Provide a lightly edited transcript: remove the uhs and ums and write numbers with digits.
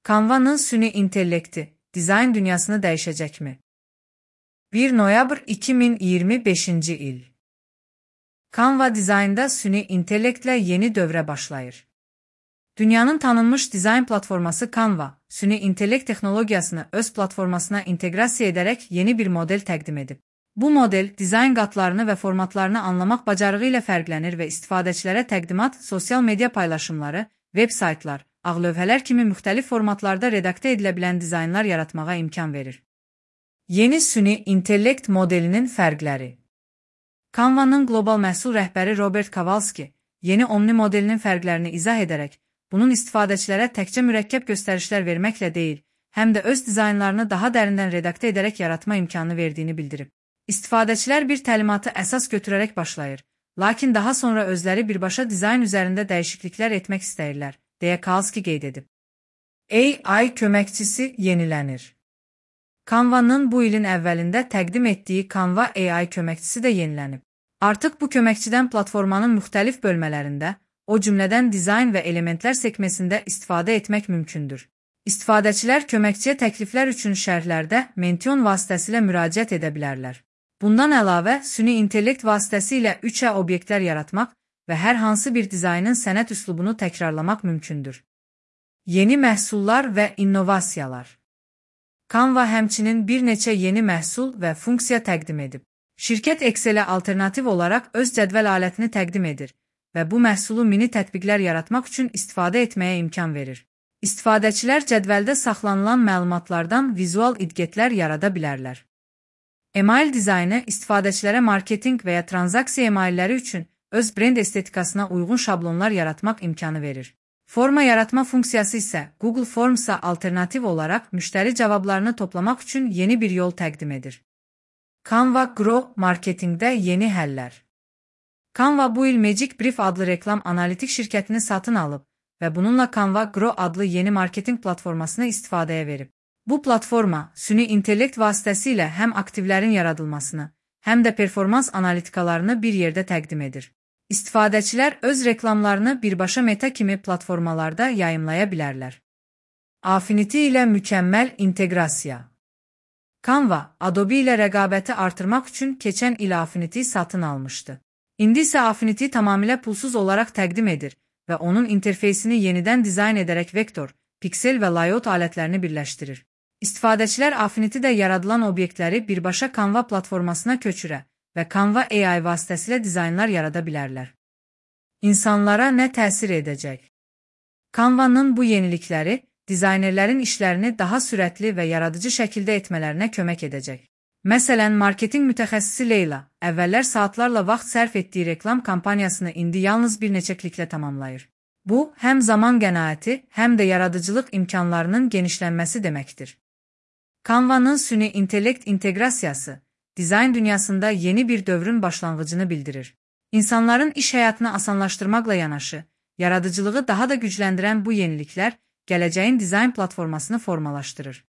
Canva'nın süni intellekti, dizayn dünyasını dəyişəcəkmi? 1 noyabr 2025 il. Canva dizaynda süni intellektlə yeni dövrə başlayır. Dünyanın tanınmış dizayn platforması Canva, süni intellekt texnologiyasını öz platformasına inteqrasiya edərək yeni bir model təqdim edib. Bu model, dizayn qatlarını və formatlarını anlamaq bacarığı ilə fərqlənir və istifadəçilərə təqdimat, sosial media paylaşımları, veb saytlar, ağlövhələr kimi müxtəlif formatlarda redaktə edilə bilən dizaynlar yaratmağa imkan verir. Yeni süni intellekt modelinin fərqləri. Canva'nın qlobal məhsul rəhbəri Robert Kowalski, yeni Omni modelinin fərqlərini izah edərək, bunun istifadəçilərə təkcə mürəkkəb göstərişlər verməklə deyil, həm də öz dizaynlarını daha dərindən redaktə edərək yaratma imkanı verdiyini bildirib. İstifadəçilər bir təlimatı əsas götürərək başlayır, lakin daha sonra özləri birbaşa dizayn üzərində dəyişikliklər etmək istəyirlər, deyə Kowalski qeyd edib. AI köməkçisi yenilənir. Canva'nın bu ilin əvvəlində təqdim etdiyi Canva AI köməkçisi də yenilənib. Artıq bu köməkçidən platformanın müxtəlif bölmələrində, o cümlədən dizayn və elementlər sekməsində istifadə etmək mümkündür. İstifadəçilər köməkçiyə təkliflər üçün şərhlərdə Mention vasitəsilə müraciət edə bilərlər. Bundan əlavə, süni intellekt vasitəsilə 3D obyektlər yaratmaq və hər hansı bir dizaynın sənət üslubunu təkrarlamaq mümkündür. Yeni məhsullar və innovasiyalar. Canva həmçinin bir neçə yeni məhsul və funksiya təqdim edib. Şirkət Excel-ə alternativ olaraq öz cədvəl alətini təqdim edir və bu məhsulu mini tətbiqlər yaratmaq üçün istifadə etməyə imkan verir. İstifadəçilər cədvəldə saxlanılan məlumatlardan vizual idgetlər yarada bilərlər. Email dizaynı istifadəçilərə marketinq və ya transaksiya emailləri üçün öz brend estetikasına uyğun şablonlar yaratmaq imkanı verir. Forma yaratma funksiyası isə Google Forms'a alternativ olaraq müştəri cavablarını toplamaq üçün yeni bir yol təqdim edir. Canva Grow marketinqdə yeni həllər. Canva bu il Magic Brief adlı reklam analitik şirkətini satın alıb və bununla Canva Grow adlı yeni marketinq platformasını istifadəyə verib. Bu platforma, süni intellekt vasitəsilə həm aktivlərin yaradılmasını, həm də performans analitikalarını bir yerdə təqdim edir. İstifadəçilər öz reklamlarını birbaşa Meta kimi platformalarda yayımlaya bilərlər. Affinity ilə mükəmməl inteqrasiya. Canva, Adobe ilə rəqabəti artırmaq üçün keçən il Affinity satın almışdı. İndi isə Affinity tamamilə pulsuz olaraq təqdim edir və onun interfeysini yenidən dizayn edərək vektor, piksel və layout alətlərini birləşdirir. İstifadəçilər Affinity'də yaradılan obyektləri birbaşa Canva platformasına köçürə və Canva AI vasitəsilə dizaynlar yarada bilərlər. İnsanlara nə təsir edəcək? Canva'nın bu yenilikləri dizaynerlərin işlərini daha sürətli və yaradıcı şəkildə etmələrinə kömək edəcək. Məsələn, marketinq mütəxəssisi Leyla, əvvəllər saatlarla vaxt sərf etdiyi reklam kampaniyasını indi yalnız bir neçə kliklə tamamlayır. Bu, həm zaman qənaəti, həm də yaradıcılıq imkanlarının genişlənməsi deməkdir. Canva'nın süni intellekt inteqrasiyası, dizayn dünyasında yeni bir dövrün başlanğıcını bildirir. İnsanların iş həyatını asanlaşdırmaqla yanaşı, yaradıcılığı daha da gücləndirən bu yeniliklər gələcəyin dizayn platformasını formalaşdırır.